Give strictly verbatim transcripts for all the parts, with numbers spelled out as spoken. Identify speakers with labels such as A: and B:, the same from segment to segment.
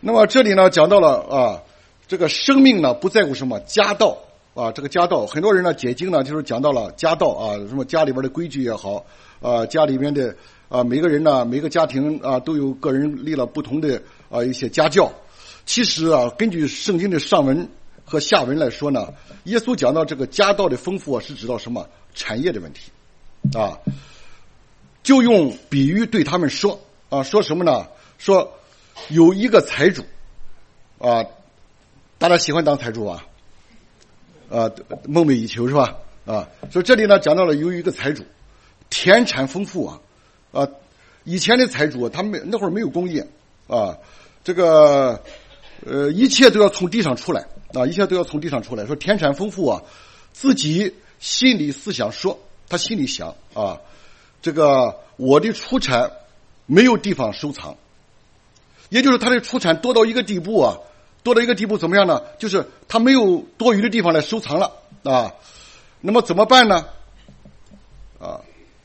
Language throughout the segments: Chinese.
A: 那么这里呢讲到了啊，这个生命呢不在乎什么家道啊，这个家道，很多人呢解经呢就是讲到了家道啊，什么家里边的规矩也好啊，家里面的啊每个人呢每个家庭啊都有个人立了不同的啊一些家教。其实啊，根据圣经的上文和下文来说呢，耶稣讲到这个家道的丰富啊，是指到什么产业的问题啊，就用比喻对他们说啊，说什么呢？说有一个财主啊，大家喜欢当财主吧？啊，梦寐以求是吧？啊，所以这里呢讲到了有一个财主，田产丰富啊，啊，以前的财主他们那会儿没有工业啊，这个呃一切都要从地上出来啊，一切都要从地上出来。说田产丰富啊，自己心里思想说，他心里想啊，这个我的出产没有地方收藏，也就是他的出产多到一个地步啊。多到一个地步怎么样呢？就是他没有多余的地方来收藏了啊。那么怎么办呢？啊，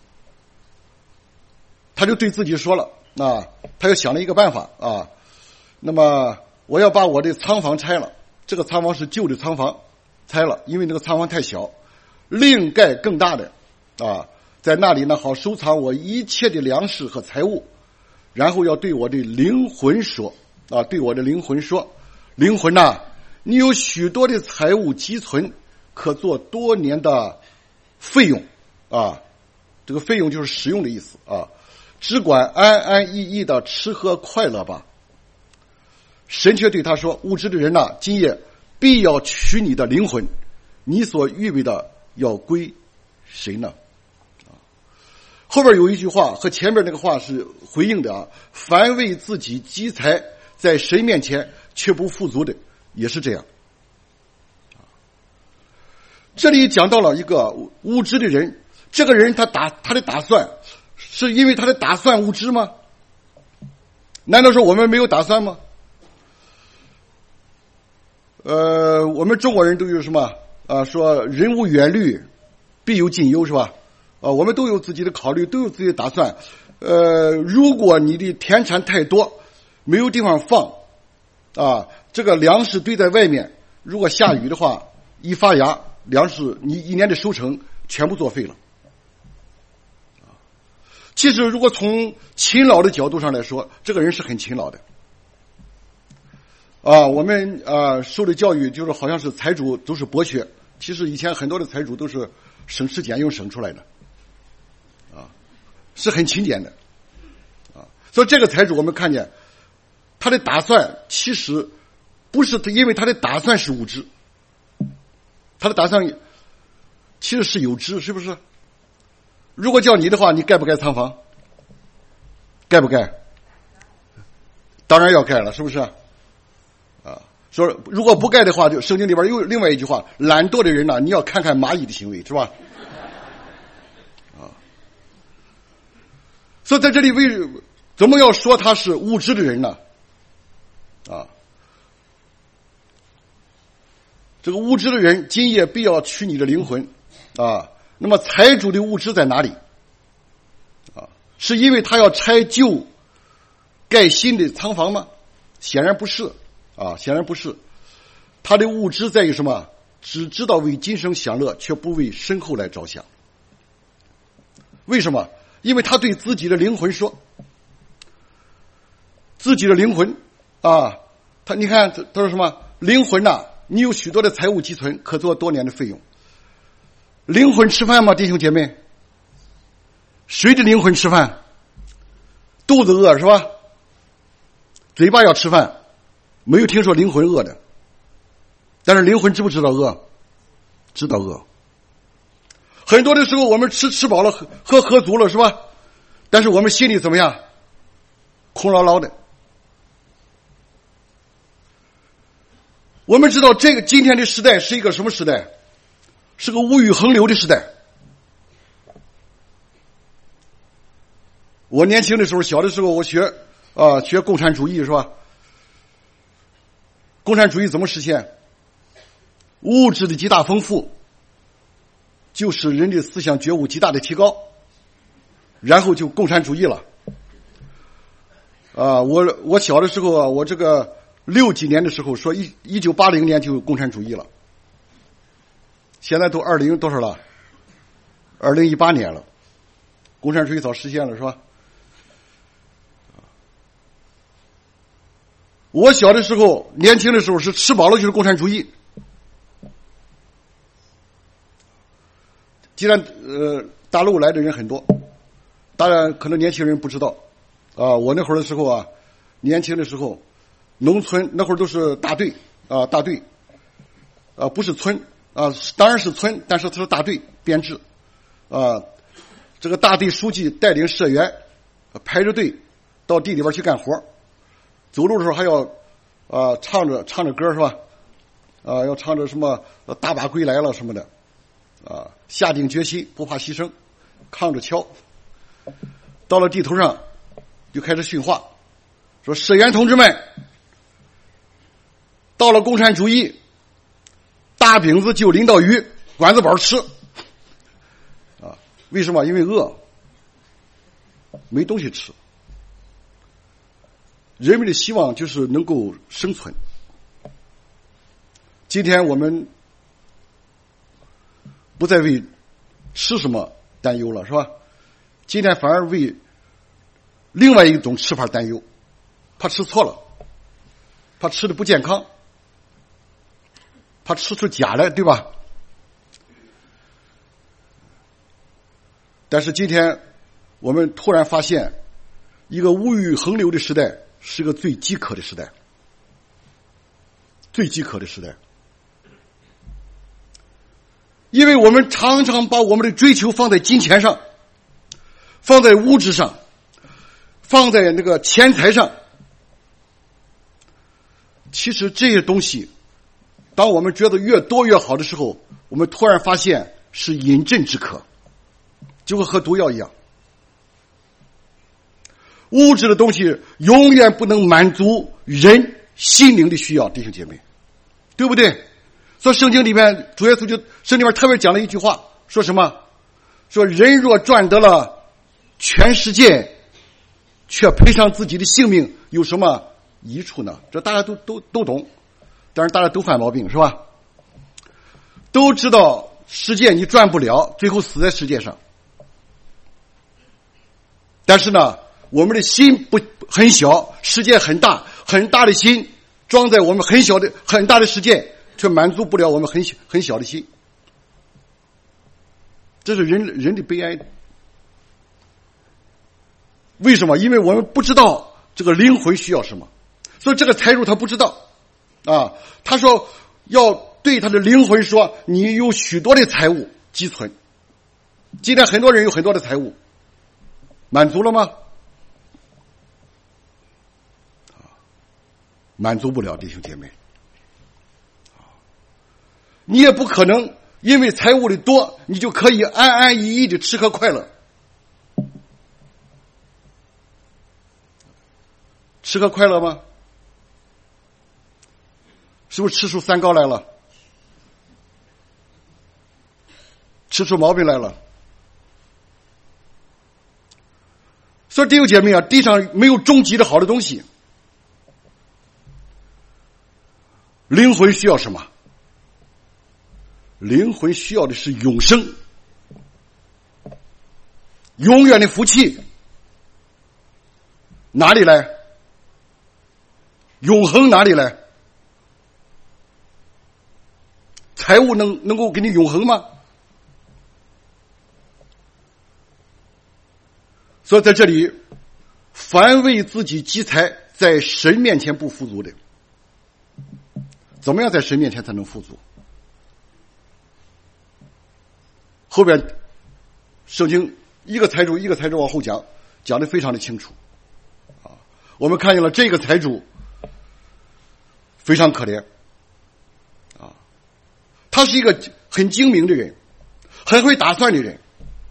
A: 他就对自己说了啊，他又想了一个办法啊。那么我要把我的仓房拆了，这个仓房是旧的仓房，拆了，因为那个仓房太小，另盖更大的啊，在那里呢好收藏我一切的粮食和财物，然后要对我的灵魂说啊，对我的灵魂说。灵魂呐、啊，你有许多的财物积存，可做多年的费用啊。这个费用就是使用的意思啊。只管安安逸逸的吃喝快乐吧。神却对他说：“无知的人呐、啊，今夜必要取你的灵魂，你所预备的要归谁呢？”啊，后边有一句话和前面那个话是回应的啊。凡为自己积财，在神面前却不富足的，也是这样。这里讲到了一个无知的人，这个人他打他的打算，是因为他的打算无知吗？难道说我们没有打算吗？呃，我们中国人都有什么啊？说人无远虑，必有近忧，是吧？啊，我们都有自己的考虑，都有自己的打算。呃，如果你的田产太多，没有地方放。啊，这个粮食堆在外面，如果下雨的话，一发芽，粮食你一年的收成全部作废了。其实，如果从勤劳的角度上来说，这个人是很勤劳的。啊，我们啊受的教育就是好像是财主都是博学，其实以前很多的财主都是省吃俭用省出来的，啊，是很勤俭的，啊，所以这个财主我们看见。他的打算其实不是因为他的打算是无知，他的打算其实是有知，是不是？如果叫你的话，你盖不盖仓房？盖不盖？当然要盖了，是不是？啊，说如果不盖的话，就圣经里边有另外一句话：懒惰的人呢、啊，你要看看蚂蚁的行为，是吧？啊，所以在这里为怎么要说他是无知的人呢？啊，这个无知的人今夜必要取你的灵魂啊。那么财主的无知在哪里啊？是因为他要拆旧盖新的仓房吗？显然不是啊，显然不是。他的无知在于什么？只知道为今生享乐，却不为身后来着想。为什么？因为他对自己的灵魂说，自己的灵魂啊，他你看他说什么？灵魂呐、啊，你有许多的财物积存，可做多年的费用。灵魂吃饭吗，弟兄姐妹？谁的灵魂吃饭？肚子饿是吧？嘴巴要吃饭，没有听说灵魂饿的。但是灵魂知不知道饿？知道饿。很多的时候我们吃吃饱了，喝喝喝足了是吧？但是我们心里怎么样？空落落的。我们知道这个今天的时代是一个什么时代？是个物欲横流的时代。我年轻的时候，小的时候我学啊学共产主义是吧？共产主义怎么实现？物质的极大丰富，就是人的思想觉悟极大的提高，然后就共产主义了。啊，我我小的时候啊，我这个六几年的时候说一一九八零年就有共产主义了，现在都二零多少了？二零一八年了，共产主义早实现了是吧？我小的时候，年轻的时候是吃饱了就是共产主义。既然呃大陆来的人很多，当然可能年轻人不知道啊。我那会儿的时候啊，年轻的时候，农村那会儿都是大队啊，大队啊，不是村啊，当然是村，但是它是大队编制啊。这个大队书记带领社员排着队到地里边去干活，走路的时候还要啊唱着唱着歌是吧？啊，要唱着什么大马归来了什么的啊，下定决心不怕牺牲，扛着锹，到了地头上就开始训话，说社员同志们，到了共产主义，大饼子就淋到鱼，丸子饱吃啊！为什么？因为饿，没东西吃。人们的希望就是能够生存。今天我们不再为吃什么担忧了，是吧？今天反而为另外一种吃法担忧，怕吃错了，怕吃的不健康，怕吃出假来，对吧？但是今天我们突然发现，一个物欲横流的时代是个最饥渴的时代，最饥渴的时代。因为我们常常把我们的追求放在金钱上，放在物质上，放在那个钱财上。其实这些东西，当我们觉得越多越好的时候，我们突然发现是饮鸩止渴，就会喝毒药一样。物质的东西永远不能满足人心灵的需要，弟兄姐妹，对不对？所以圣经里面主耶稣就圣经里面特别讲了一句话，说什么？说人若赚得了全世界，却赔上自己的性命，有什么益处呢？这大家都都都懂，但是大家都犯毛病，是吧？都知道世界你赚不了，最后死在世界上。但是呢，我们的心不很小，世界很大，很大的心装在我们很小的很大的世界，却满足不了我们很小很小的心。这是人人的悲哀。为什么？因为我们不知道这个灵魂需要什么，所以这个财主他不知道啊。他说要对他的灵魂说：“你有许多的财物积存。”今天很多人有很多的财物，满足了吗？满足不了，弟兄姐妹。你也不可能因为财物的多，你就可以安安逸逸的吃喝快乐。吃喝快乐吗？是不是吃出三高来了？吃出毛病来了？所以弟兄姐妹啊，地上没有终极的好的东西。灵魂需要什么？灵魂需要的是永生，永远的福气。哪里来？永恒哪里来？财务能能够给你永恒吗？所以在这里，凡为自己积财，在神面前不富足的，怎么样在神面前才能富足？后边圣经一个财主一个财主往后讲，讲得非常的清楚啊。我们看见了这个财主非常可怜啊，他是一个很精明的人，很会打算的人，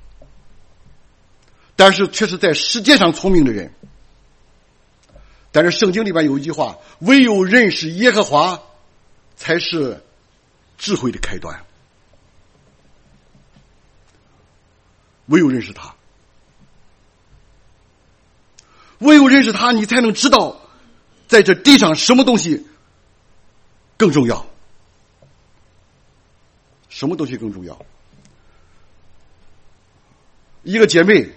A: 但是却是在世界上聪明的人。但是圣经里面有一句话：唯有认识耶和华才是智慧的开端。唯有认识他，唯有认识他，你才能知道在这地上什么东西更重要？什么东西更重要？一个姐妹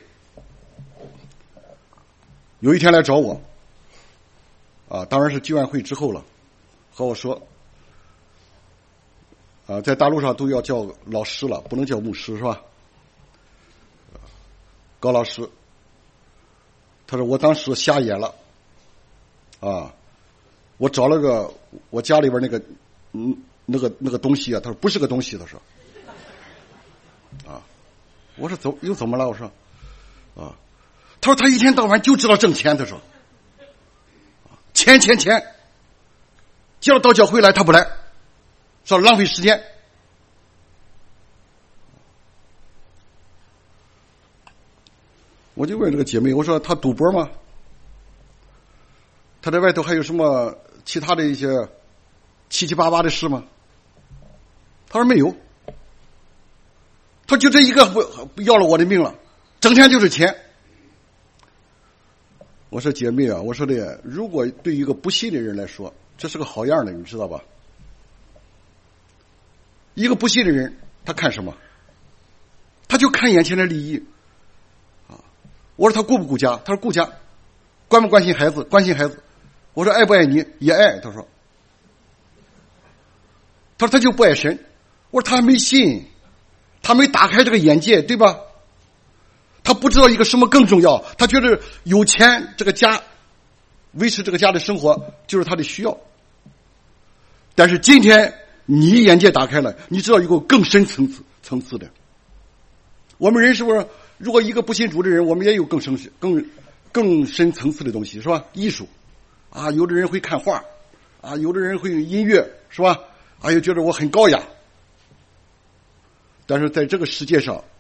A: 有一天来找我，啊，当然是聚完会之后了，和我说，啊，在大陆上都要叫老师了，不能叫牧师是吧？高老师，他说我当时瞎眼了，啊，我找了个我家里边那个嗯那个那个东西啊，他说不是个东西，他说，啊，我说怎又怎么了？我说，啊，他说他一天到晚就知道挣钱，他说，钱钱钱，叫到教会来他不来，说浪费时间。我就问这个姐妹，我说她赌博吗？她在外头还有什么其他的一些七七八八的事吗？她说没有。她就这一个不要了我的命了，整天就是钱。我说姐妹啊，我说的，如果对于一个不信的人来说，这是个好样的，你知道吧？一个不信的人，他看什么？他就看眼前的利益。我说他顾不顾家？他说顾家。关不关心孩子？关心孩子。我说爱不爱你？也爱。他说，他说他就不爱神。我说他还没信，他没打开这个眼界，对吧？他不知道一个什么更重要，他觉得有钱，这个家维持这个家的生活就是他的需要。但是今天你眼界打开了，你知道一个更深层次层次的。我们人是不是？如果一个不信主的人，我们也有更深、更更深层次的东西，是吧？艺术，啊，有的人会看画，啊，有的人会音乐，是吧？啊，又觉得我很高雅。但是在这个世界上，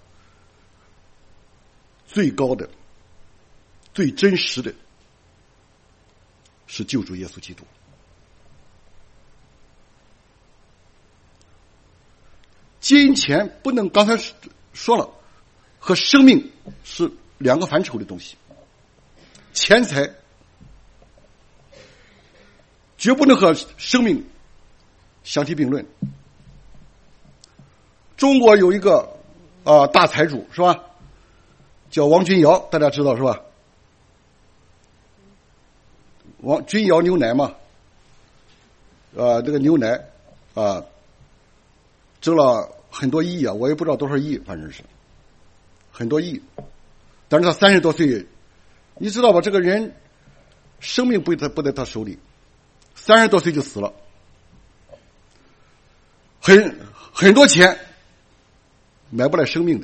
A: 最高的、最真实的，是救主耶稣基督。金钱不能，刚才说了。和生命是两个范畴的东西，钱财绝不能和生命相提并论。中国有一个啊、呃、大财主是吧，叫王君尧，大家知道是吧？王君尧牛奶嘛，啊、呃，这个牛奶啊、呃，挣了很多亿啊，我也不知道多少亿，反正是。很多亿，但是他三十多岁，你知道吧？这个人生命不在不在他手里，三十多岁就死了，很很多钱买不来生命的，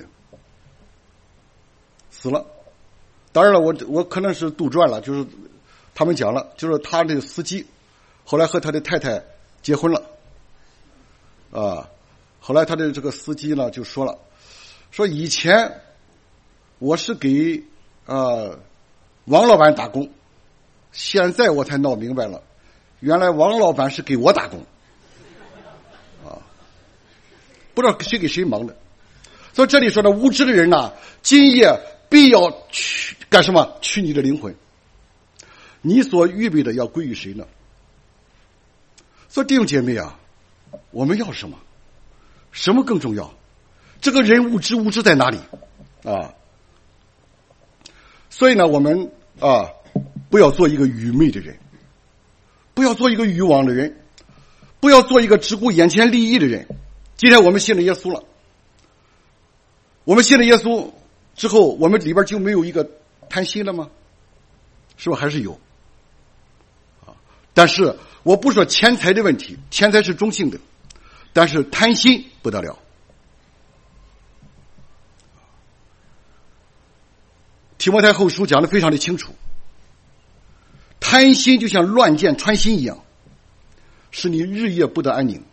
A: 死了。当然了，我我可能是杜撰了，就是他们讲了，就是他这个司机后来和他的太太结婚了，啊，后来他的这个司机呢就说了，说以前。我是给呃王老板打工，现在我才闹明白了，原来王老板是给我打工，啊，不知道谁给谁忙的。所以这里说的无知的人呐，今夜必要取干什么？取你的灵魂。你所预备的要归于谁呢？所以弟兄姐妹啊，我们要什么？什么更重要？这个人无知无知在哪里啊？所以呢，我们啊，不要做一个愚昧的人，不要做一个愚妄的人，不要做一个只顾眼前利益的人。今天我们信了耶稣了，我们信了耶稣之后，我们里边就没有一个贪心了吗？是不是还是有？啊，但是我不说钱财的问题，钱财是中性的，但是贪心不得了。提摩太后书讲的非常的清楚，贪心就像乱箭穿心一样，使你日夜不得安宁。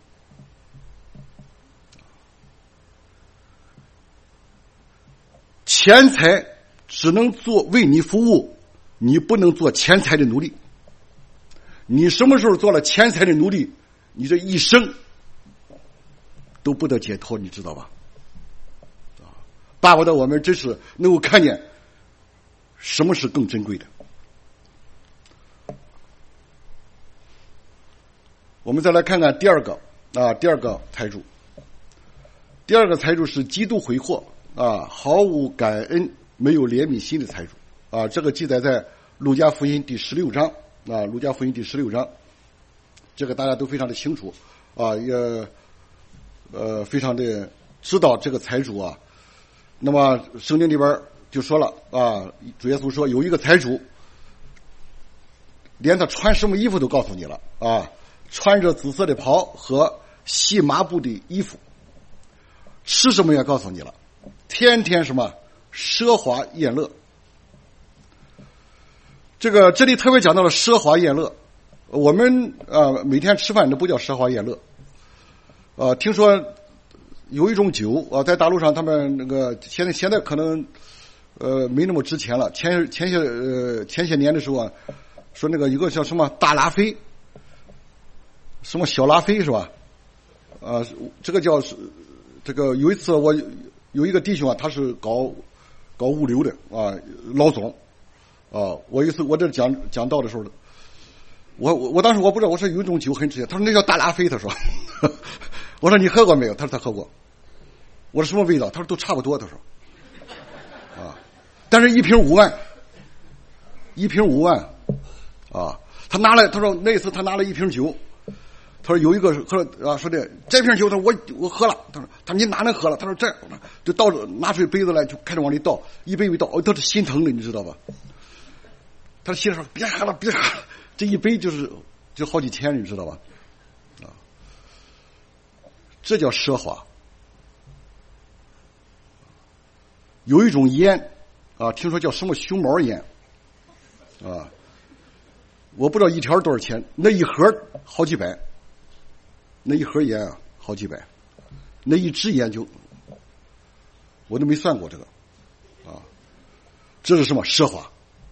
A: 钱财只能做为你服务，你不能做钱财的奴隶。你什么时候做了钱财的奴隶，你这一生都不得解脱，你知道吧？巴不得我们真是能够看见什么是更珍贵的。 我们再来看看第二个啊，第二个财主。第二个财主是极度挥霍啊，毫无感恩、没有怜悯心的财主啊。这个记载在路加福音第十六章啊，路加福音第十六章，这个大家都非常的清楚啊，也呃非常的知道这个财主啊。那么圣经里边就说了啊，主耶稣说有一个财主，连他穿什么衣服都告诉你了啊，穿着紫色的袍和细麻布的衣服，吃什么也告诉你了，天天什么奢华宴乐。这个这里特别讲到了奢华宴乐，我们呃每天吃饭都不叫奢华宴乐，呃听说有一种酒啊，在大陆上他们那个现在现在可能呃没那么值钱了，前前些呃前些年的时候啊，说那个有个叫什么大拉菲，什么小拉菲是吧？啊，这个叫这个有一次我有一个弟兄啊，他是搞搞物流的啊，老总啊，我有一次我这讲讲道的时候，我我我当时我不知道，我说有一种酒很值钱，他说那叫大拉菲，他说，我说你喝过没有？他说他喝过，我说什么味道？他说都差不多，他说，啊，但是一瓶五万，一瓶五万，啊，他拿来，他说那次他拿了一瓶酒。他说有一个喝啊，说的这瓶酒，他说我我喝了。他说他说你哪能喝了？他说这就倒着拿出杯子来，就开始往里倒，一杯一杯倒，哦，他是心疼的，你知道吧？他心里说别喝了，别喝了，这一杯就是就好几千，你知道吧？啊，这叫奢华。有一种烟啊，听说叫什么熊猫烟啊，我不知道一条多少钱，那一盒好几百。那一盒烟啊，好几百，那一支烟就，我都没算过这个，啊，这是什么奢华？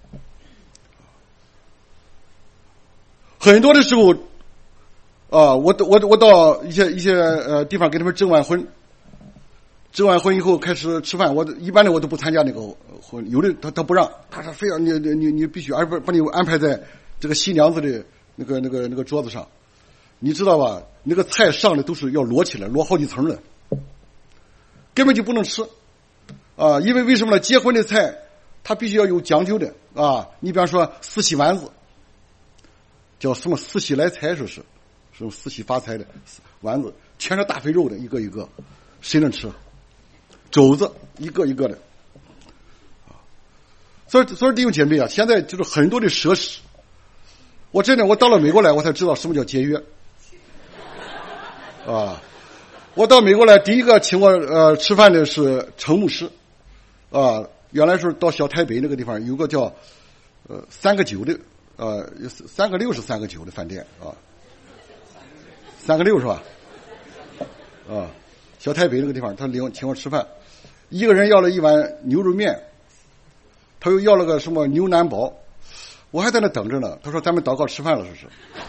A: 很多的时候，啊，我我我到一些一些呃地方给他们证完婚，证完婚以后开始吃饭，我一般的我都不参加那个婚，有的他他不让，他说非要你你你必须安排把你安排在这个新娘子的那个那个那个桌子上。你知道吧？那个菜上的都是要摞起来，摞好几层的，根本就不能吃啊！因为为什么呢？结婚的菜它必须要有讲究的啊！你比方说四喜丸子，叫什么四喜来财，说是什么四喜发财的丸子，全是大肥肉的，一个一个，谁能吃？肘子一个一个的啊！所以，所以弟兄姐妹啊，现在就是很多的奢侈。我真的，我到了美国来，我才知道什么叫节约。啊，我到美国来，第一个请我呃吃饭的是程牧师，啊，原来是到小台北那个地方有个叫呃三个九的，呃三个六是三个九的饭店啊，三个六是吧？啊，小台北那个地方，他领请我吃饭，一个人要了一碗牛肉面，他又要了个什么牛腩煲，我还在那等着呢。他说咱们祷告吃饭了，说是。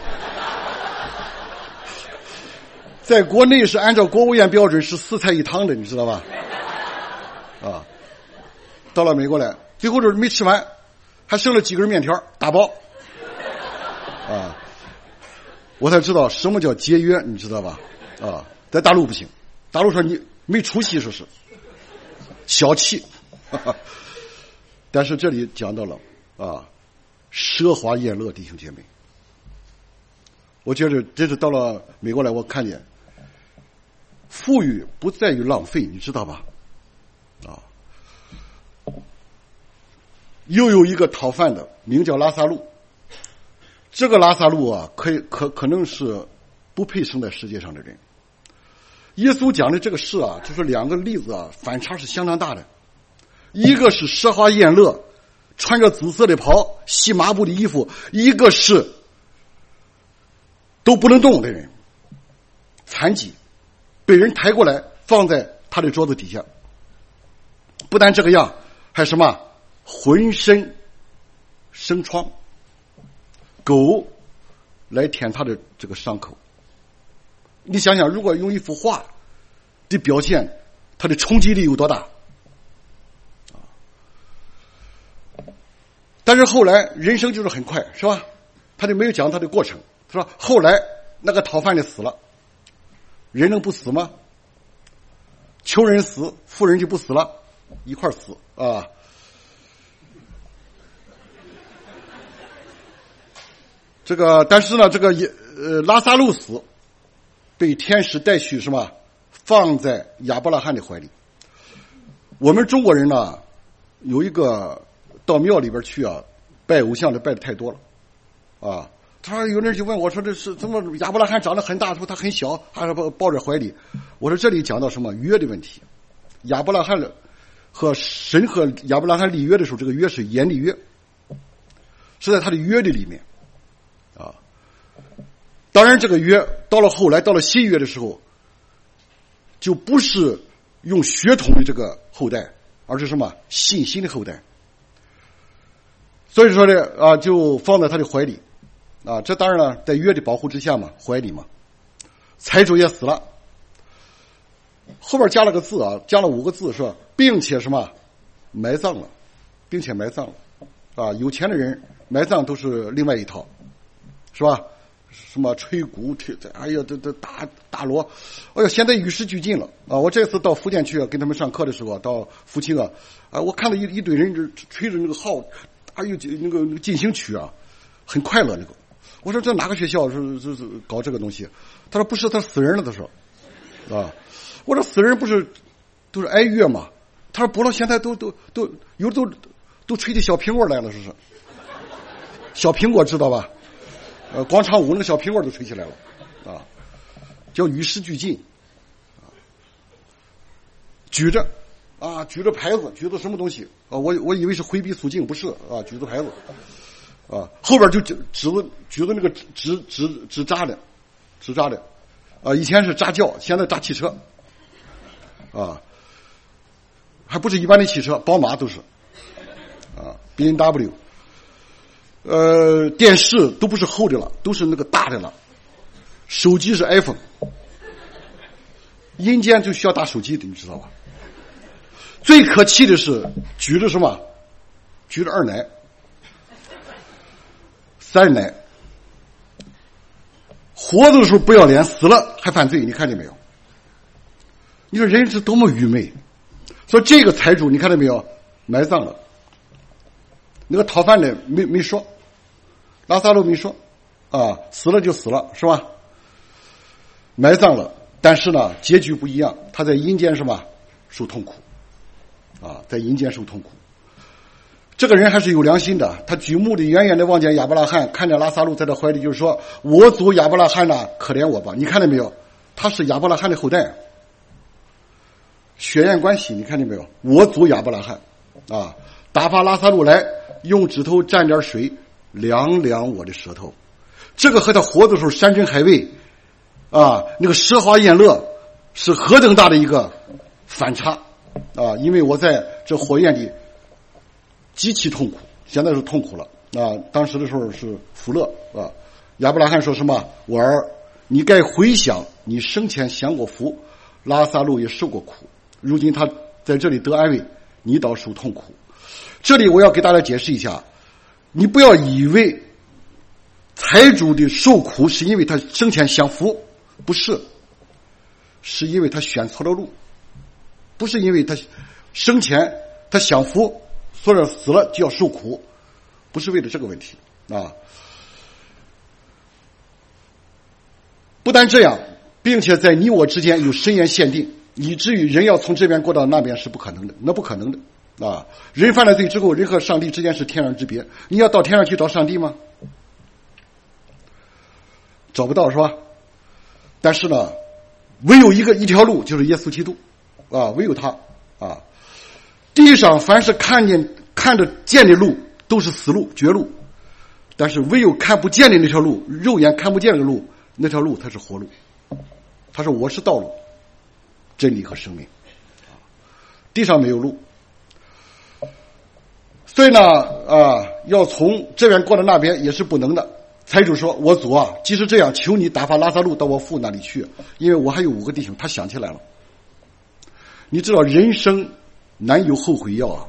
A: 在国内是按照国务院标准是四菜一汤的，你知道吧？啊，到了美国来，最后就是没吃完，还剩了几根面条打包，啊，我才知道什么叫节约，你知道吧？啊，在大陆不行，大陆说你没出息，说是小气，哈哈，但是这里讲到了啊，奢华宴乐，弟兄姐妹，我觉得这是到了美国来，我看见。富裕不在于浪费，你知道吧？啊，又有一个讨饭的，名叫拉萨路。这个拉萨路啊，可以可可能是不配生在世界上的人。耶稣讲的这个事啊，就是两个例子啊，反差是相当大的。一个是奢华宴乐，穿着紫色的袍、细麻布的衣服；一个是都不能动的人，残疾。被人抬过来放在他的桌子底下，不但这个样，还什么浑身生疮，狗来舔他的这个伤口。你想想，如果用一幅画的表现，它的冲击力有多大？但是后来人生就是很快，是吧？他就没有讲他的过程。他说后来那个讨饭的死了，人能不死吗？穷人死，富人就不死了，一块儿死啊。这个，但是呢，这个呃拉撒路死，被天使带去什么？放在亚伯拉罕的怀里。我们中国人呢，有一个到庙里边去啊，拜偶像的拜的太多了，啊，他说有人就问我说这是怎么亚伯拉罕长得很大，说他很小，还是抱抱着怀里。我说这里讲到什么约的问题，亚伯拉罕和神和亚伯拉罕立约的时候，这个约是严立约，是在他的约的里面。啊，当然，这个约到了后来，到了新约的时候，就不是用血统的这个后代，而是什么信心的后代。所以说呢，啊，就放在他的怀里，啊，这当然了，在约的保护之下嘛，怀里嘛。财主也死了，后边加了个字啊，加了五个字说，并且什么埋葬了，并且埋葬了，啊，有钱的人埋葬都是另外一套。是吧？什么吹鼓、吹，哎呀，这这打打锣，哎呀，现在与时俱进了啊！我这次到福建去跟他们上课的时候，到福清啊，啊，我看到一一堆人吹着那个号，哎呦，那个那个进行曲啊，很快乐那个。我说这哪个学校是是是搞这个东西？他说不是，他死人了。他说，啊，我说死人不是都是哀乐嘛？他说不了，现在都都都有的都都吹起小苹果来了，是不是？小苹果知道吧？呃，广场舞那个小苹果都吹起来了，啊，叫与时俱进，啊，举着，啊，举着牌子，举着什么东西啊？我我以为是回避肃静，不是啊，举着牌子，啊，后边就指指着举着那个纸纸纸扎的，纸扎的，啊，以前是扎轿，现在扎汽车，啊，还不是一般的汽车，宝马都是，啊 ，B M W。呃，电视都不是厚的了，都是那个大的了。手机是 iPhone， 阴间就需要大手机的，你知道吧？最可气的是举着什么？举着二奶、三奶，活的时候不要脸，死了还犯罪，你看见没有？你说人是多么愚昧！所以这个财主你看到没有？埋葬了。那个讨饭的没没说，拉撒路没说，啊，死了就死了，是吧？埋葬了，但是呢，结局不一样，他在阴间什么受痛苦，啊，在阴间受痛苦。这个人还是有良心的，他举目的远远的望见亚伯拉罕，看见拉撒路在他怀里，就是说我祖亚伯拉罕呐，可怜我吧！你看见没有？他是亚伯拉罕的后代，血缘关系，你看见没有？我祖亚伯拉罕，啊，打发拉撒路来。用指头蘸点水凉凉我的舌头，这个和他活的时候山珍海味啊，那个奢华宴乐是何等大的一个反差啊！因为我在这火焰里极其痛苦，现在是痛苦了啊！当时的时候是福乐啊。亚伯拉罕说什么？我儿，你该回想你生前享过福，拉撒路也受过苦，如今他在这里得安慰，你倒受痛苦。这里我要给大家解释一下，你不要以为财主的受苦是因为他生前享福，不是，是因为他选错了路，不是因为他生前他享福，所以死了就要受苦，不是为了这个问题啊。不但这样，并且在你我之间有深渊限定，以至于人要从这边过到那边是不可能的，那不可能的。啊，人犯了罪之后，人和上帝之间是天壤之别。你要到天上去找上帝吗？找不到是吧？但是呢，唯有一个一条路，就是耶稣基督啊，唯有他啊。地上凡是看见看得见的路，都是死路、绝路；但是唯有看不见的那条路，肉眼看不见的路，那条路它是活路。他说：“我是道路、真理和生命。”地上没有路。所以呢，啊，要从这边过到那边也是不能的。财主说：“我主啊，即使这样，求你打发拉撒路到我父那里去，因为我还有五个弟兄。”他想起来了，你知道人生难有后悔药啊！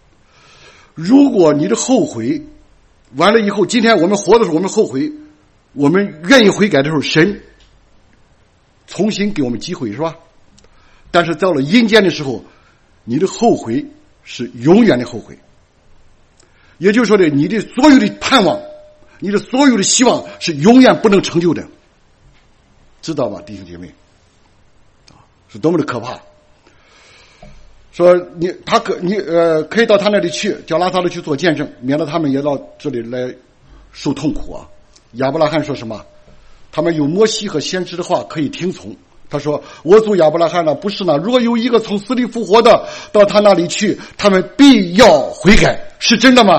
A: 如果你的后悔完了以后，今天我们活的时候我们后悔， 我们愿意悔改的时候，神重新给我们机会，是吧？但是到了阴间的时候，你的后悔是永远的后悔。也就是说的，你的所有的盼望，你的所有的希望是永远不能成就的，知道吧，弟兄姐妹？啊，是多么的可怕！说你他可你呃可以到他那里去，叫拉撒路去做见证，免得他们也到这里来受痛苦啊。亚伯拉罕说什么？他们有摩西和先知的话可以听从。他说：“我主亚伯拉罕呢，不是呢。如果有一个从死里复活的到他那里去，他们必要悔改。”是真的吗？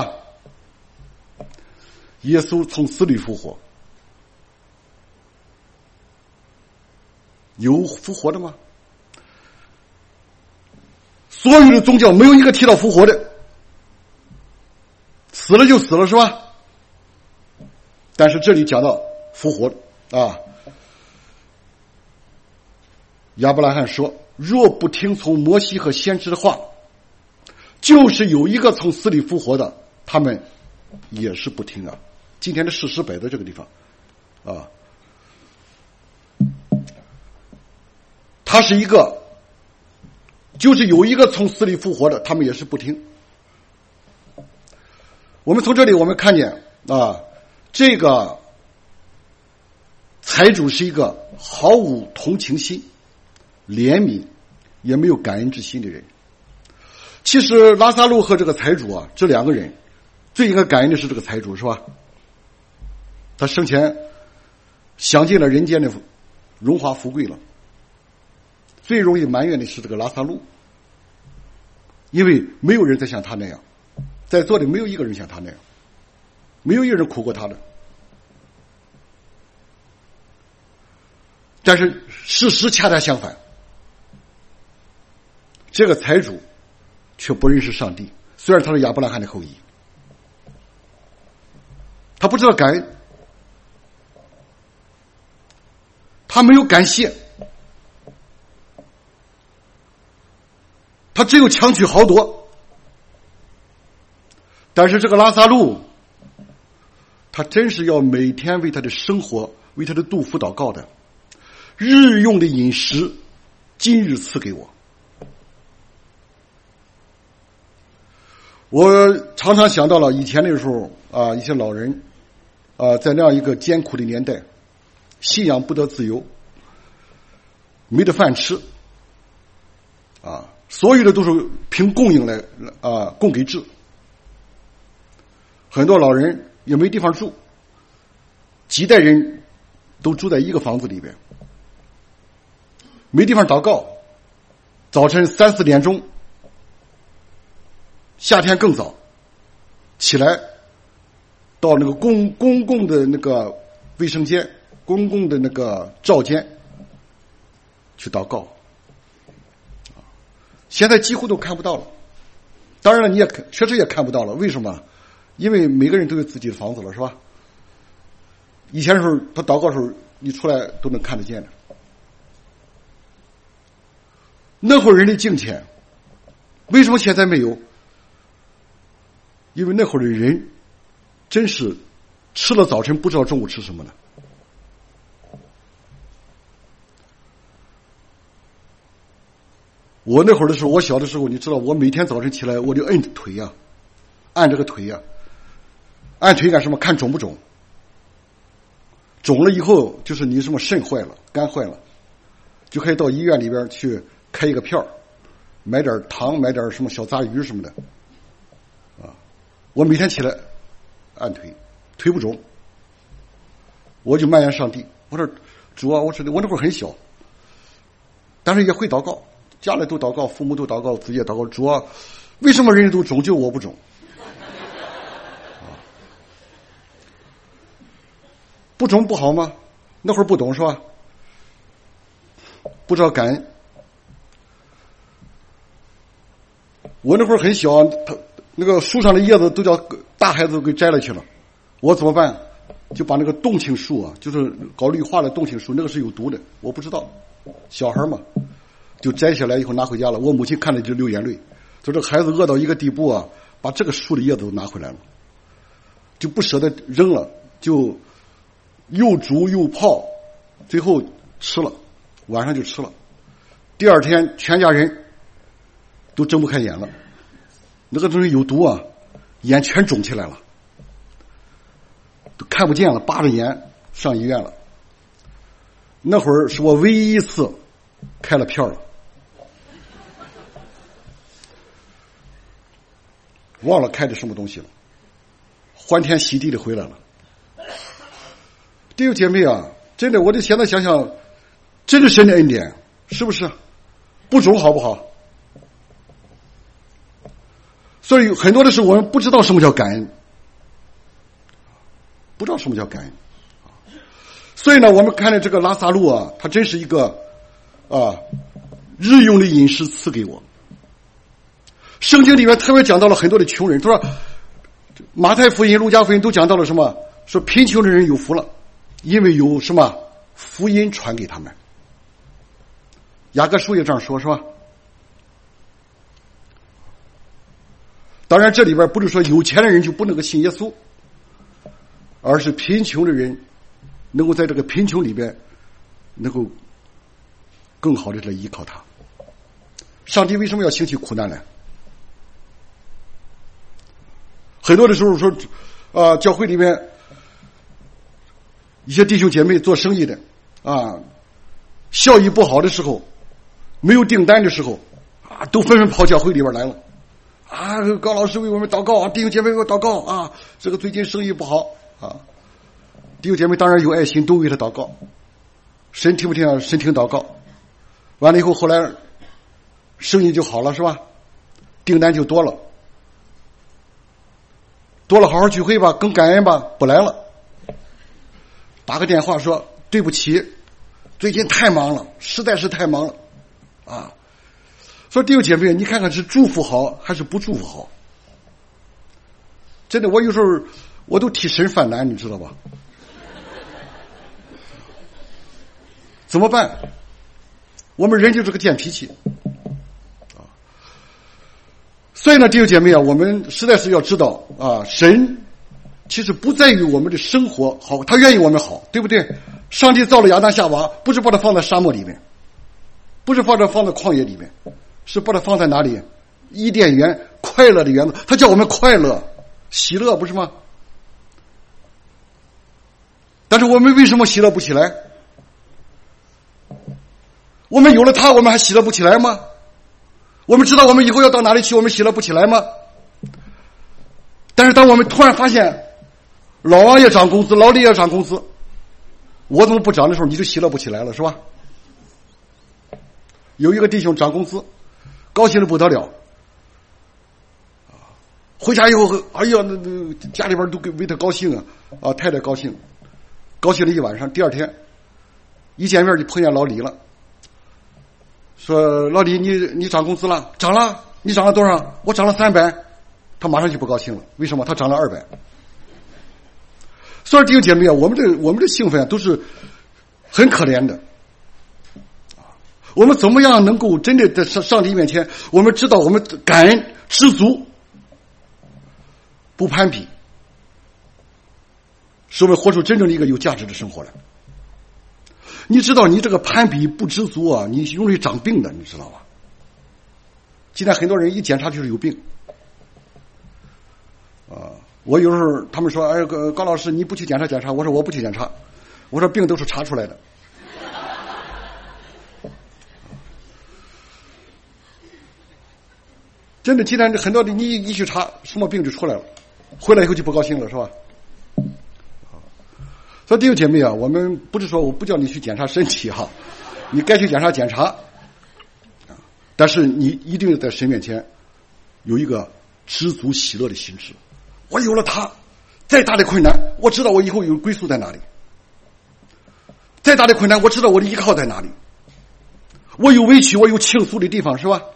A: 耶稣从死里复活，有复活的吗？所有的宗教没有一个提到复活的，死了就死了，是吧？但是这里讲到复活啊。亚伯拉罕说：“若不听从摩西和先知的话，就是有一个从死里复活的，他们也是不听啊。”今天的事实摆在这个地方啊，他是一个，就是有一个从死里复活的，他们也是不听。我们从这里我们看见啊，这个财主是一个毫无同情心、怜悯也没有感恩之心的人。其实拉撒路和这个财主啊，这两个人最应该感恩的是这个财主，是吧？他生前享尽了人间的荣华富贵了，最容易埋怨的是这个拉撒路，因为没有人再像他那样，在座的没有一个人像他那样，没有一个人苦过他的。但是事实恰恰相反，这个财主却不认识上帝，虽然他是亚伯拉罕的后裔，他不知道感恩，他没有感谢，他只有强取豪夺。但是这个拉撒路，他真是要每天为他的生活、为他的肚腹祷告的。日用的饮食，今日赐给我。我常常想到了以前那个时候啊，一些老人啊，在那样一个艰苦的年代，信仰不得自由，没得饭吃啊，所有的都是凭供应来啊供给制，很多老人也没地方住，几代人都住在一个房子里边，没地方祷告，早晨三四点钟，夏天更早，起来到那个公公共的那个卫生间、公共的那个灶间去祷告。现在几乎都看不到了，当然了，你也确实也看不到了。为什么？因为每个人都有自己的房子了，是吧？以前的时候，他祷告的时候，你出来都能看得见的。那会儿人的敬虔，为什么现在没有？因为那会儿的人真是吃了早晨不知道中午吃什么呢。我那会儿的时候，我小的时候，你知道，我每天早晨起来我就摁腿呀、啊，按这个腿呀、啊，按腿干什么？看肿不肿？肿了以后，就是你什么肾坏了、肝坏了，就可以到医院里边去开一个票，买点糖，买点什么小杂鱼什么的。啊，我每天起来按腿，腿不肿，我就埋怨上帝。我说主啊，我说我那会儿很小，但是也会祷告。家里都祷告，父母都祷告，自己也祷告。主啊，为什么人人都肿，就我不肿？不肿不好吗？那会儿不懂是吧？不知道感恩。我那会儿很小，他那个树上的叶子都叫大孩子给摘了去了，我怎么办？就把那个冬青树啊，就是搞绿化的冬青树，那个是有毒的，我不知道，小孩嘛。就摘下来以后拿回家了，我母亲看了就流眼泪，说这孩子饿到一个地步啊，把这个树的叶子都拿回来了，就不舍得扔了，就又煮又泡，最后吃了，晚上就吃了。第二天全家人都睁不开眼了，那个东西有毒啊，眼全肿起来了，都看不见了，扒着眼上医院了。那会儿是我唯一一次开了票了，忘了开的什么东西了，欢天喜地的回来了。弟兄姐妹啊，真的，我就现在想想，真是神的恩典，是不是？不肿好不好？所以很多的时候我们不知道什么叫感恩，不知道什么叫感恩。所以呢，我们看到这个拉撒路啊，他真是一个啊日用的饮食赐给我。圣经里面特别讲到了很多的穷人，他说马太福音、路加福音都讲到了什么？说贫穷的人有福了，因为有什么福音传给他们。雅各书也这样说，是吧？当然这里边不是说有钱的人就不能够信耶稣，而是贫穷的人能够在这个贫穷里边能够更好的来依靠他。上帝为什么要兴起苦难呢？很多的时候说啊、呃，教会里面一些弟兄姐妹做生意的啊，效益不好的时候，没有订单的时候啊，都纷纷跑教会里边来了啊，高老师为我们祷告啊，弟兄姐妹为我祷告啊，这个最近生意不好啊，弟兄姐妹当然有爱心，都为他祷告。神听不听啊？神听祷告。完了以后，后来生意就好了，是吧？订单就多了，多了好好聚会吧，更感恩吧，不来了。打个电话说对不起，最近太忙了，实在是太忙了啊。说弟兄姐妹，你看看是祝福好还是不祝福好？真的，我有时候我都替神犯难，你知道吧？怎么办？我们人就是个贱脾气啊！所以呢，弟兄姐妹啊，我们实在是要知道啊，神其实不在于我们的生活好，他愿意我们好，对不对？上帝造了亚当夏娃，不是把它放在沙漠里面，不是把它放在旷野里面，是把它放在哪里？伊甸园，快乐的园子。他叫我们快乐、喜乐，不是吗？但是我们为什么喜乐不起来？我们有了他，我们还喜乐不起来吗？我们知道我们以后要到哪里去，我们喜乐不起来吗？但是当我们突然发现老王也涨工资，老李也涨工资，我怎么不涨的时候，你就喜乐不起来了，是吧？有一个弟兄涨工资，高兴的不得了，回家以后，哎呀，那那家里边都为他高兴啊，啊，太太高兴，高兴了一晚上。第二天一见面就碰见老李了，说老李，你你涨工资了？涨了？你涨了多少？我涨了三百。他马上就不高兴了，为什么？他涨了二百。所以弟兄姐妹啊，我们的我们的兴奋都是很可怜的。我们怎么样能够真的在上上帝面前，我们知道我们感恩知足，不攀比，使我们活出真正的一个有价值的生活来。你知道，你这个攀比不知足啊，你容易长病的，你知道吧？今天很多人一检查就是有病。啊，我有时候他们说，哎，高老师你不去检查检查，我说我不去检查，我说病都是查出来的。真的，今天很多的你一去查，什么病就出来了，回来以后就不高兴了，是吧？所以弟兄姐妹啊，我们不是说我不叫你去检查身体哈，你该去检查检查，但是你一定在神面前有一个知足喜乐的心智。我有了他，再大的困难，我知道我以后有归宿在哪里；再大的困难，我知道我的依靠在哪里。我有委屈，我有倾诉的地方，是吧？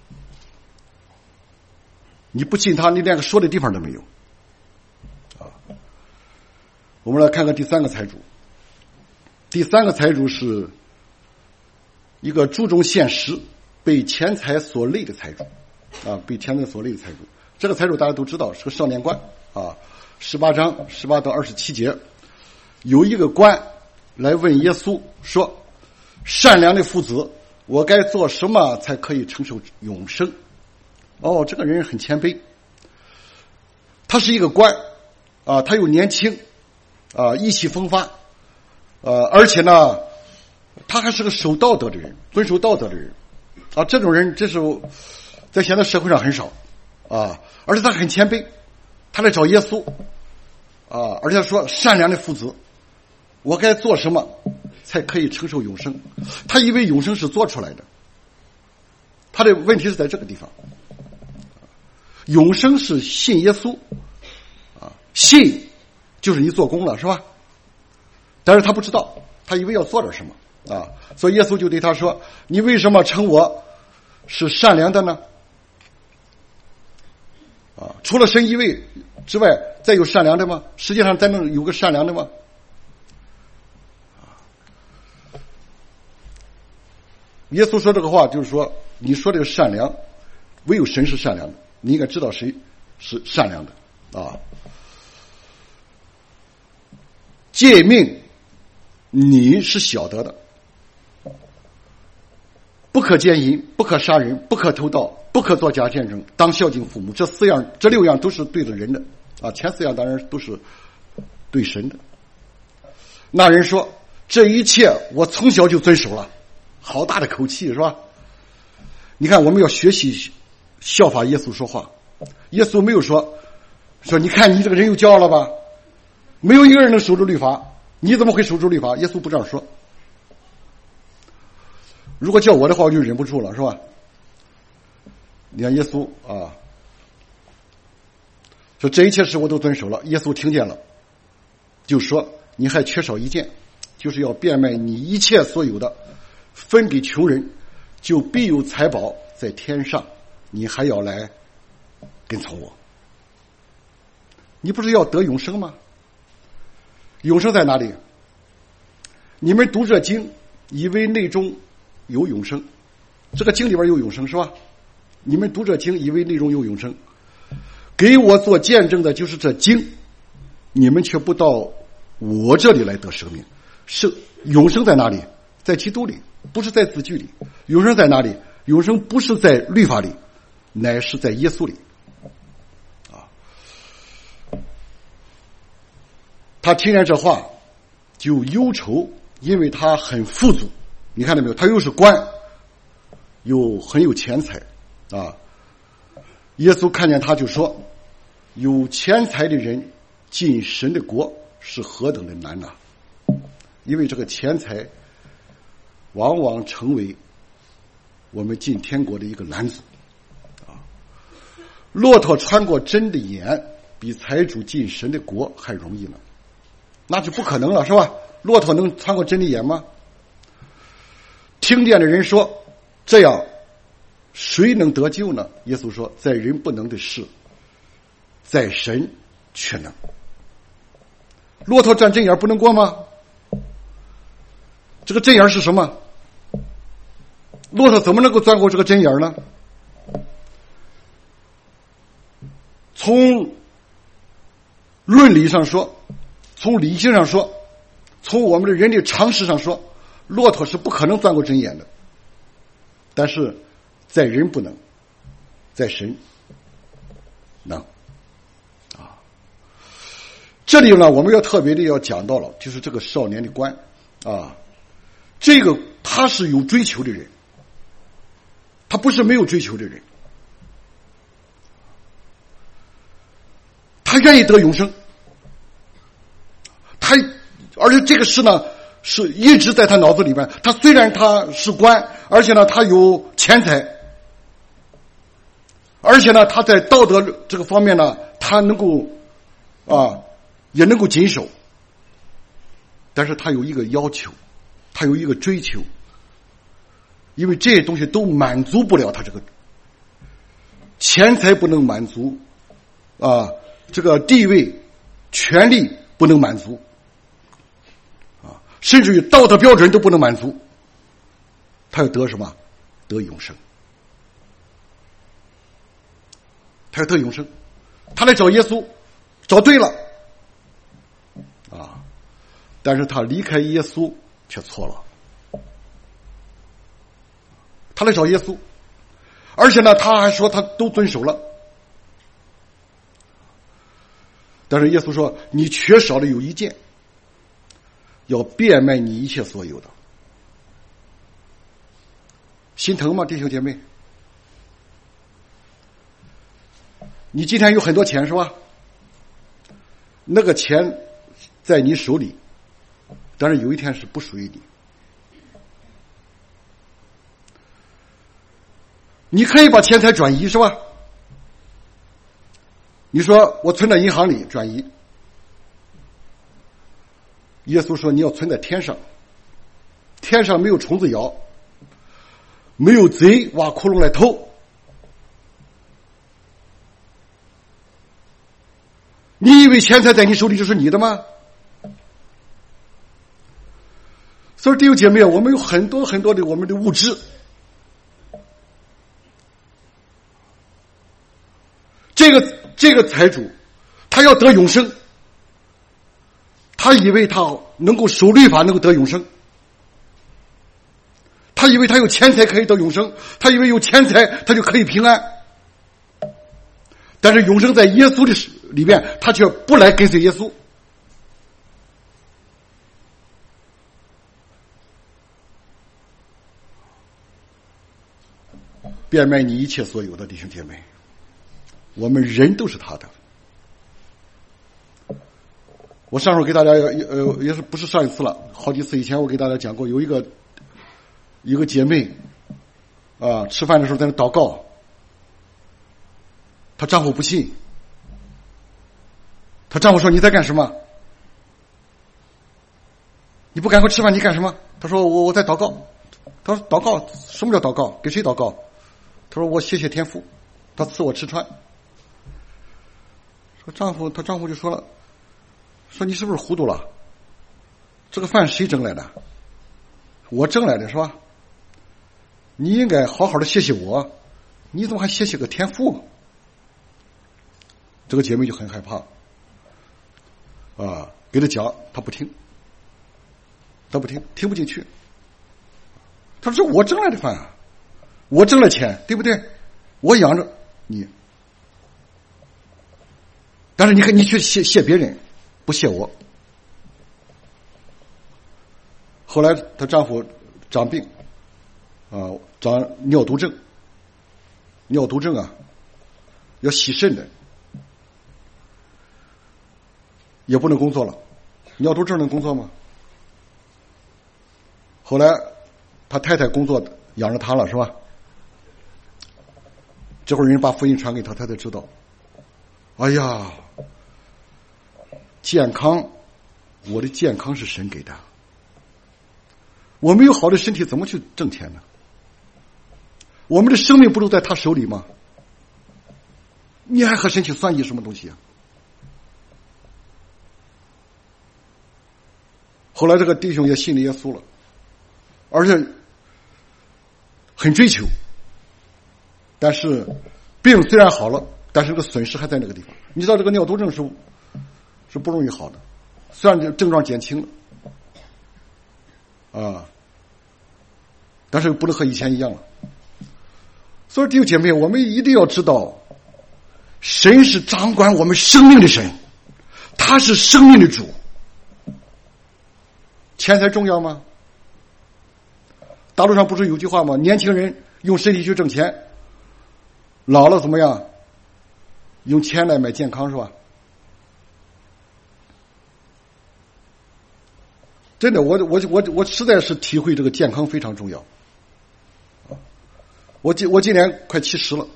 A: 你不信他，你连个说的地方都没有。啊，我们来看看第三个财主。第三个财主是一个注重现实、被钱财所累的财主，啊，被钱财所累的财主。这个财主大家都知道是个少年官啊，十八章十八到二十七节， 有一个官来问耶稣说：“善良的父子，我该做什么才可以承受永生？”哦，这个人很谦卑，他是一个官啊，他又年轻啊，意气风发，呃，而且呢，他还是个守道德的人，遵守道德的人啊。这种人，这是在现在社会上很少啊，而且他很谦卑，他来找耶稣啊，而且说善良的父子，我该做什么才可以承受永生？他以为永生是做出来的，他的问题是在这个地方。永生是信耶稣啊，信就是你做工了，是吧？但是他不知道，他以为要做点什么啊，所以耶稣就对他说：“你为什么称我是善良的呢？啊，除了神一位之外，再有善良的吗？世界上再能有个善良的吗？”耶稣说这个话，就是说，你说这个善良，唯有神是善良的，你应该知道谁是善良的啊。诫命你是晓得的，不可奸淫，不可杀人，不可偷盗，不可作假见证，当孝敬父母。这四样，这六样都是对着人的啊，前四样当然都是对神的。那人说：“这一切我从小就遵守了。”好大的口气，是吧？你看，我们要学习效法耶稣说话。耶稣没有说说你看你这个人又骄傲了吧？没有一个人能守住律法，你怎么会守住律法？耶稣不这样说。如果叫我的话，我就忍不住了，是吧？你看耶稣啊，说这一切事我都遵守了。耶稣听见了，就说你还缺少一件，就是要变卖你一切所有的，分给穷人，就必有财宝在天上。你还要来跟从我。你不是要得永生吗？永生在哪里？你们读这经，以为内中有永生，这个经里边有永生，是吧？你们读这经，以为内中有永生，给我做见证的就是这经，你们却不到我这里来得生命。是永生在哪里？在基督里，不是在字句里。永生在哪里？永生不是在律法里，乃是在耶稣里。啊，他听见这话就忧愁，因为他很富足。你看到没有？他又是官，又很有钱财啊。耶稣看见他就说：“有钱财的人进神的国是何等的难呐！”因为这个钱财往往成为我们进天国的一个拦阻啊。骆驼穿过针的眼，比财主进神的国还容易呢，那就不可能了，是吧？骆驼能穿过针的眼吗？听见的人说：“这样谁能得救呢？”耶稣说：“在人不能的事，在神却能。”骆驼钻针眼不能过吗？这个针眼是什么？骆驼怎么能够钻过这个针眼呢？从论理上说，从理性上说，从我们的人的常识上说，骆驼是不可能钻过针眼的。但是在人不能，在神能啊。这里呢，我们要特别的要讲到了，就是这个少年的官啊，这个他是有追求的人，他不是没有追求的人，他愿意得永生，他而且这个事呢是一直在他脑子里边。他虽然他是官，而且呢他有钱财，而且呢他在道德这个方面呢他能够啊也能够谨守，但是他有一个要求，他有一个追求，因为这些东西都满足不了他，这个钱财不能满足啊，这个地位权力不能满足啊，甚至于道德标准都不能满足，他要得什么？得永生。他要得永生，他来找耶稣，找对了啊！ 但是他离开耶稣却错了。他来找耶稣，而且呢，他还说他都遵守了。但是耶稣说：“你缺少的有一件，要变卖你一切所有的。”心疼吗，弟兄姐妹？你今天有很多钱是吧？那个钱在你手里，但是有一天是不属于你。你可以把钱财转移是吧？你说我存在银行里转移，耶稣说你要存在天上，天上没有虫子咬，没有贼挖窟窿来偷。你以为钱财在你手里就是你的吗？所以弟兄姐妹，我们有很多很多的我们的物质，这个这个财主他要得永生，他以为他能够守律法能够得永生，他以为他有钱财可以得永生，他以为有钱财他就可以平安。但是永生在耶稣的里面，他却不来跟随耶稣。变卖你一切所有的弟兄姐妹，我们人都是他的。我上回给大家呃也是不是上一次了，好几次以前我给大家讲过，有一个一个姐妹啊，吃饭的时候在那祷告，她丈夫不信，她丈夫说：“你在干什么？你不赶快吃饭，你干什么？”她说：“我我在祷告。”她说：“祷告？什么叫祷告？给谁祷告？”她说：“我谢谢天父，他赐我吃穿。”说丈夫，她丈夫就说了，说你是不是糊涂了？这个饭谁挣来的？我挣来的是吧？你应该好好的谢谢我，你怎么还谢谢个天父？这个姐妹就很害怕啊，给他讲，他不听，他不听，听不进去。他说：“这我挣来的饭啊，我挣了钱，对不对？我养着你，但是你看你去谢谢别人，不谢我。”后来她丈夫长病啊，长尿毒症，尿毒症啊，要洗肾的，也不能工作了。尿毒症能工作吗？后来他太太工作养着他了，是吧？这会儿人把福音传给他，他才知道，哎呀，健康，我的健康是神给的，我没有好的身体怎么去挣钱呢？我们的生命不都在他手里吗？你还和神去算计什么东西啊？后来这个弟兄也信了耶稣了，而且很追求，但是病虽然好了，但是这个损失还在那个地方。你知道这个尿毒症是是不容易好的，虽然这症状减轻了啊，但是不能和以前一样了。所以弟兄姐妹，我们一定要知道，神是掌管我们生命的神，他是生命的主。钱财重要吗？大陆上不是有句话吗？年轻人用身体去挣钱，老了怎么样？用钱来买健康，是吧？真的，我我我我实在是体会这个健康非常重要。我今我今年快七十了，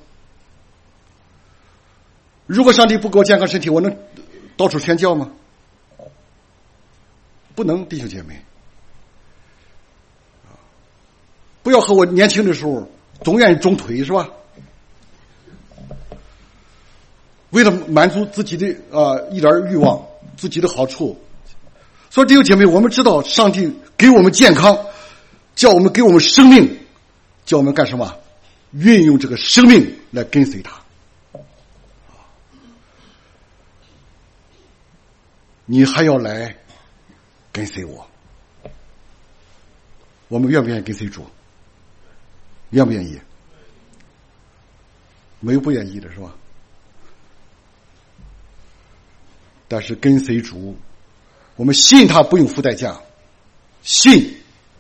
A: 如果上帝不给我健康身体，我能到处宣教吗？不能，弟兄姐妹，不要和我年轻的时候总愿意肿腿，是吧？为了满足自己的啊、呃、一点欲望，自己的好处。所以弟兄姐妹，我们知道上帝给我们健康，叫我们给我们生命，叫我们干什么？运用这个生命来跟随他。你还要来跟随我。我们愿不愿意跟随主？愿不愿意？没有不愿意的是吧？但是跟随主，我们信他不用付代价，信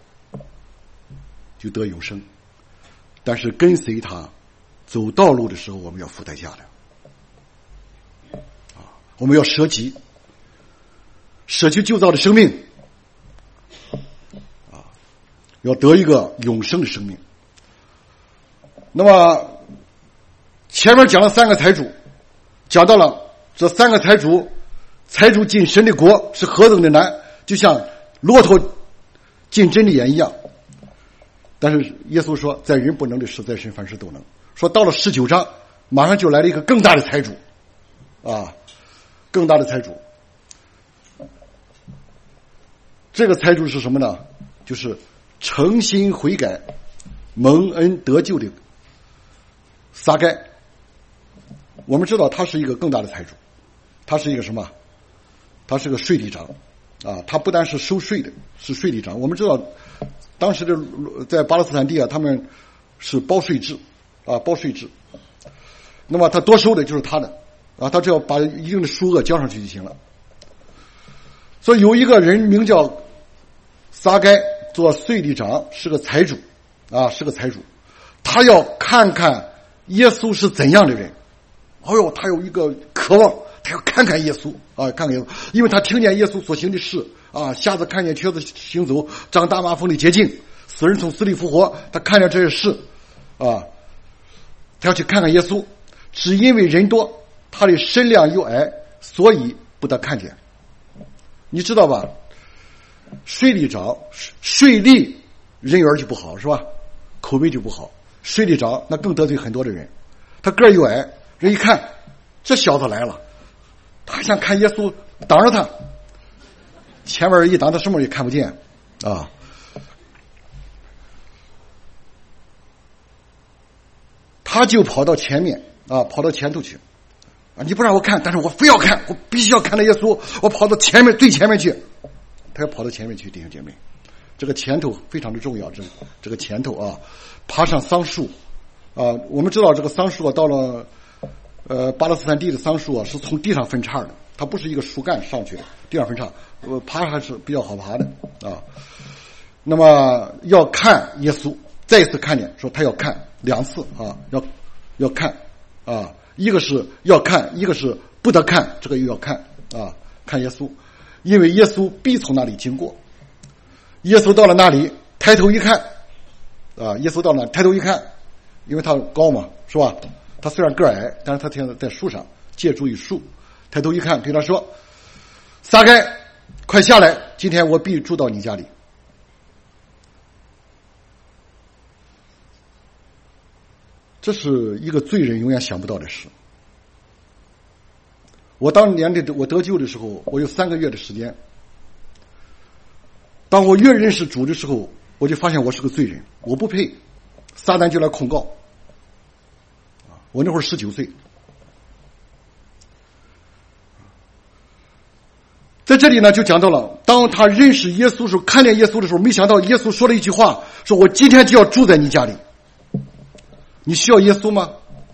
A: 就得永生。但是跟随他走道路的时候，我们要付代价的。啊，我们要舍己，舍弃旧造的生命，啊，要得一个永生的生命。那么前面讲了三个财主，讲到了这三个财主，财主进神的国是何等的难，就像骆驼进针的眼一样。但是耶稣说，在人不能的事，在神凡事都能。说到了十九章，马上就来了一个更大的财主，啊，更大的财主。这个财主是什么呢？就是诚心悔改、蒙恩得救的撒该。我们知道他是一个更大的财主，他是一个什么？他是个税吏长啊！他不但是收税的，是税吏长。我们知道，当时的在巴勒斯坦地啊，他们是包税制啊，包税制。那么他多收的就是他的啊，他只要把一定的数额交上去就行了。所以有一个人名叫撒该，做税吏长，是个财主啊，是个财主。他要看看耶稣是怎样的人。哎呦，他有一个渴望，他要看看耶稣啊，看看耶稣，因为他听见耶稣所行的事啊，瞎子看见，瘸子行走，长大麻风的捷径，死人从死里复活，他看见这些事啊，他要去看看耶稣。只因为人多，他的身量又矮，所以不得看见。你知道吧？税吏长，税吏人缘就不好是吧？口碑就不好。税吏长那更得罪很多的人，他个儿又矮。人一看，这小子来了，他想看耶稣，挡着他，前面一挡，他什么也看不见啊。他就跑到前面啊，跑到前头去啊！你不让我看，但是我非要看，我必须要看到耶稣，我跑到前面最前面去，他要跑到前面去，弟兄姐妹，这个前头非常的重要，这这个前头啊，爬上桑树啊，我们知道这个桑树啊，到了。呃，巴勒斯坦地的桑树啊，是从地上分叉的，它不是一个树干上去的，地上分叉，呃，爬还是比较好爬的啊。那么要看耶稣，再一次看见，说他要看两次啊，要要看啊，一个是要看，一个是不得看，这个又要看啊，看耶稣，因为耶稣必从那里经过。耶稣到了那里，抬头一看，啊，耶稣到了那里抬头一看，因为他高嘛，是吧？他虽然个矮，但是他现在在树上，借助于树，抬头一看，对他说：“撒该，快下来，今天我必住到你家里。”这是一个罪人永远想不到的事。我当年的我得救的时候，我有三个月的时间。当我越认识主的时候，我就发现我是个罪人，我不配，撒旦就来控告。我那会儿十九岁，在这里呢就讲到了，当他认识耶稣的时候，看见耶稣的时候，没想到耶稣说了一句话，说我今天就要住在你家里。你需要耶稣吗？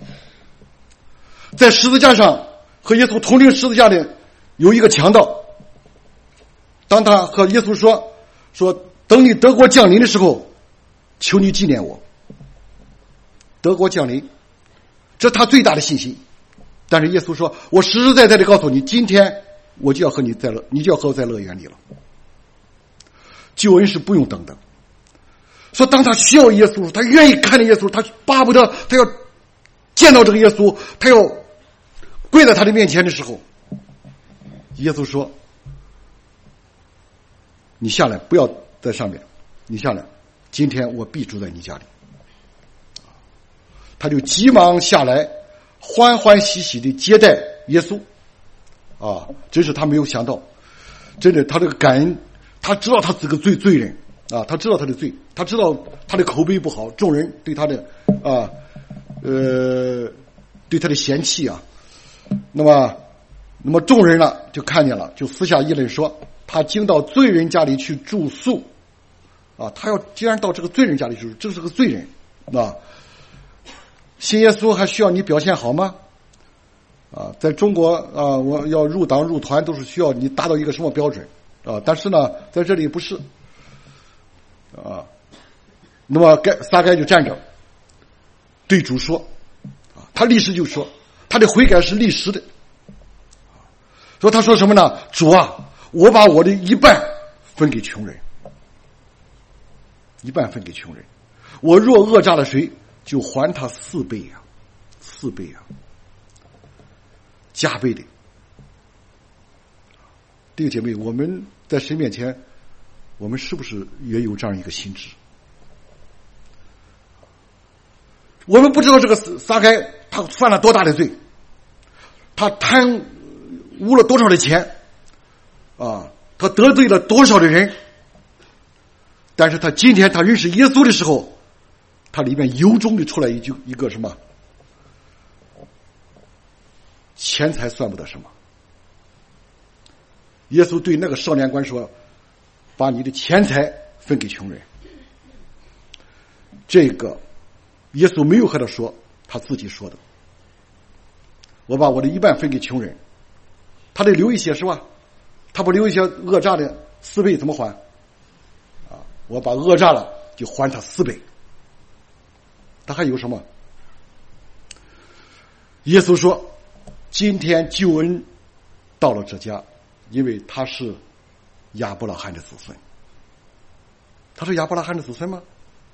A: 在十字架上和耶稣同定十字架的有一个强盗，当他和耶稣说说等你德国降临的时候，求你纪念我。德国降临，这是他最大的信心。但是耶稣说，我实实在在的告诉你，今天我就要和你在乐，你就要和我在乐园里了。救恩是不用等的。说当他需要耶稣，他愿意看见耶稣，他巴不得他要见到这个耶稣，他要跪在他的面前的时候，耶稣说，你下来，不要在上面，你下来，今天我必住在你家里。他就急忙下来，欢欢喜喜的接待耶稣啊！真是他没有想到，真的他这个感恩，他知道他是个罪罪人啊，他知道他的罪，他知道他的口碑不好，众人对他的啊呃对他的嫌弃啊。那么那么众人呢就看见了，就私下议论说，他竟到罪人家里去住宿啊！他要既然到这个罪人家里去住，这是个罪人啊！信耶稣还需要你表现好吗？啊，在中国啊，我要入党入团都是需要你达到一个什么标准啊？但是呢，在这里不是啊。那么该撒该就站着对主说啊，他立时就说，他的悔改是立时的。说他说什么呢？主啊，我把我的一半分给穷人，一半分给穷人。我若讹诈了谁，就还他四倍啊，四倍啊，加倍的。弟兄姐妹，我们在神面前，我们是不是也有这样一个心智？我们不知道这个撒该他犯了多大的罪，他贪污了多少的钱啊，他得罪了多少的人，但是他今天他认识耶稣的时候，他里面由衷的出来一句一个什么？钱财算不得什么。耶稣对那个少年官说，把你的钱财分给穷人。这个耶稣没有和他说，他自己说的，我把我的一半分给穷人，他得留一些是吧？他不留一些讹诈的四倍怎么还啊？我把讹诈了就还他四倍。他还有什么？耶稣说，今天救恩到了这家，因为他是亚伯拉罕的子孙。他是亚伯拉罕的子孙吗？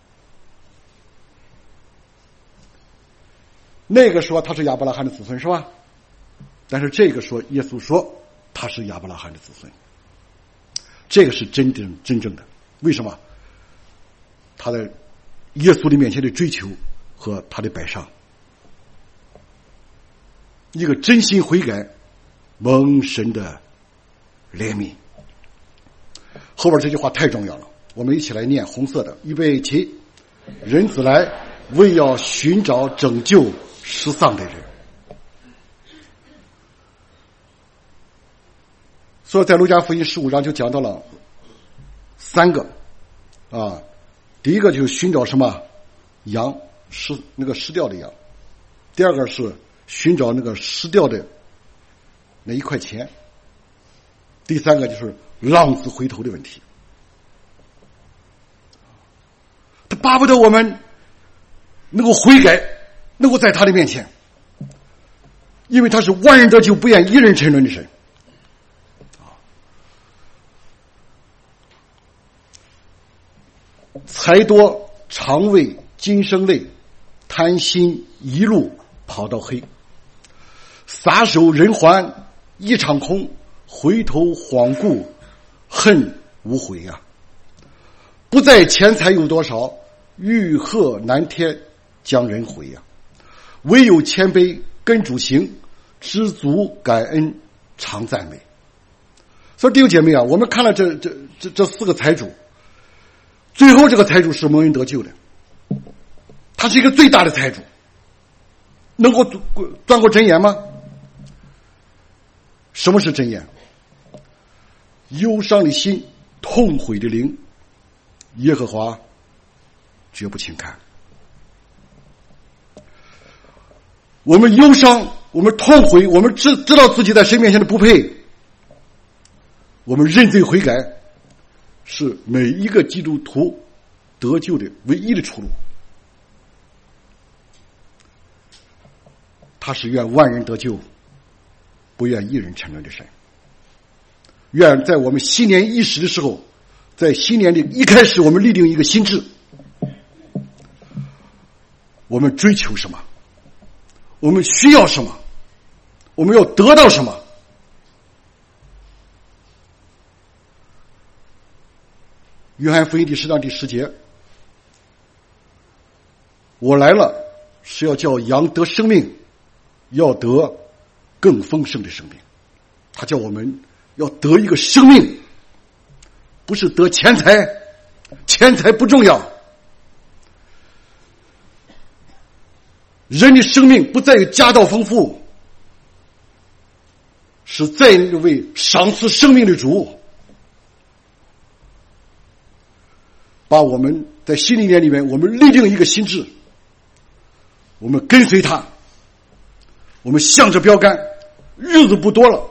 A: 那个说他是亚伯拉罕的子孙是吧？但是这个说耶稣说他是亚伯拉罕的子孙，这个是真正真正的。为什么？他在耶稣的面前的追求和他的摆上，一个真心悔改蒙神的怜悯。后边这句话太重要了，我们一起来念，红色的，预备起。人子来为要寻找拯救失丧的人。所以在路加福音十五章就讲到了三个啊，第一个就是寻找什么？羊失那个失掉的羊。第二个是寻找那个失掉的那一块钱。第三个就是浪子回头的问题。他巴不得我们能够悔改，能够在他的面前，因为他是万人得救不愿一人沉沦的神。财多肠胃今生累，贪心一路跑到黑，撒手人寰一场空，回头恍顾恨无悔啊！不在钱财有多少，欲壑难填将人回啊！唯有谦卑跟主行，知足感恩常赞美。所以弟兄姐妹啊，我们看了这这这这四个财主，最后这个财主是蒙恩得救的，他是一个最大的财主，能够钻过真言吗？什么是真言？忧伤的心，痛悔的灵，耶和华绝不轻看。我们忧伤，我们痛悔，我们知知道自己在神面前的不配，我们认罪悔改，是每一个基督徒得救的唯一的出路。他是愿万人得救，不愿一人沉沦的神。愿在我们新年伊始的时候，在新年的一开始，我们立定一个心志，我们追求什么？我们需要什么？我们要得到什么？约翰福音第十章第十节，我来了是要叫羊得生命，要得更丰盛的生命。他叫我们要得一个生命，不是得钱财，钱财不重要。人的生命不在于家道丰富， 是在为赏赐生命的主，把我们在新的一年里面，我们立定一个心志，我们跟随他，我们向着标杆，日子不多了。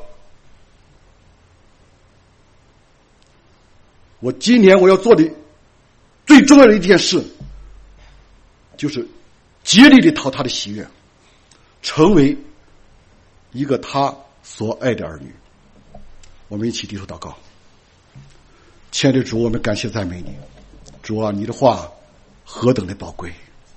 A: 我今年我要做的最重要的一件事，就是竭力的讨他的喜悦，成为一个他所爱的儿女。我们一起低头祷告。亲爱的主，我们感谢赞美你。主啊，你的话何等的宝贵。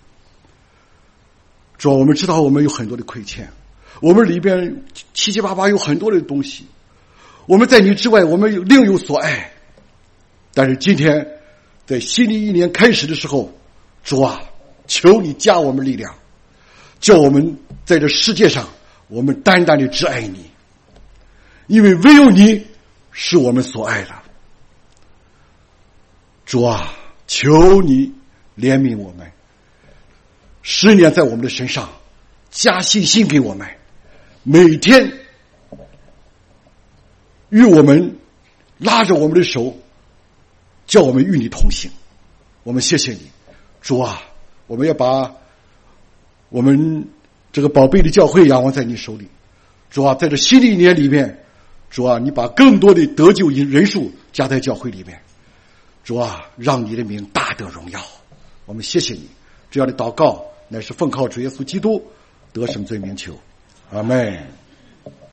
A: 主啊，我们知道我们有很多的亏欠，我们里边七七八八有很多的东西，我们在你之外我们另有所爱。但是今天在新的一年开始的时候，主啊，求你加我们力量，叫我们在这世界上我们单单的只爱你，因为唯有你是我们所爱的。主啊，求你怜悯我们，十年在我们的身上加信心给我们，每天与我们拉着我们的手，叫我们与你同行。我们谢谢你，主啊，我们要把我们这个宝贝的教会仰望在你手里。主啊，在这新的一年里面，主啊，你把更多的得救人数加在教会里面。主啊，让你的名大得荣耀。我们谢谢你，这样的祷告乃是奉靠主耶稣基督得胜罪名求，阿们。